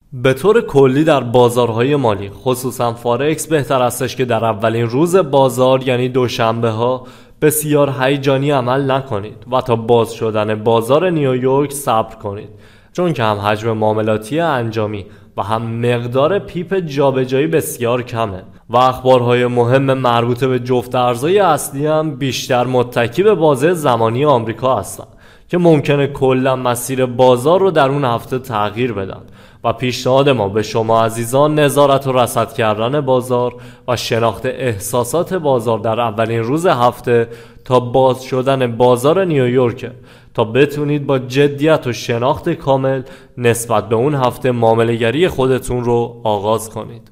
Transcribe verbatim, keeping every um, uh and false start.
به طور کلی در بازارهای مالی خصوصا فارکس بهتر استش که در اولین روز بازار یعنی دوشنبه ها بسیار هیجانی عمل نکنید و تا باز شدن بازار نیویورک صبر کنید، چون که هم حجم معاملاتی انجامی و هم مقدار پیپ جابجایی بسیار کمه و اخبارهای مهم مربوط به جفت ارزهای اصلی هم بیشتر متکی به بازه زمانی آمریکا هستن که ممکنه کلا مسیر بازار رو در اون هفته تغییر بدن و پیشنهاد ما به شما عزیزان نظارت و رصد کردن بازار و شناخت احساسات بازار در اولین روز هفته تا باز شدن بازار نیویورک تا بتونید با جدیت و شناخت کامل نسبت به اون هفته معامله‌گری خودتون رو آغاز کنید.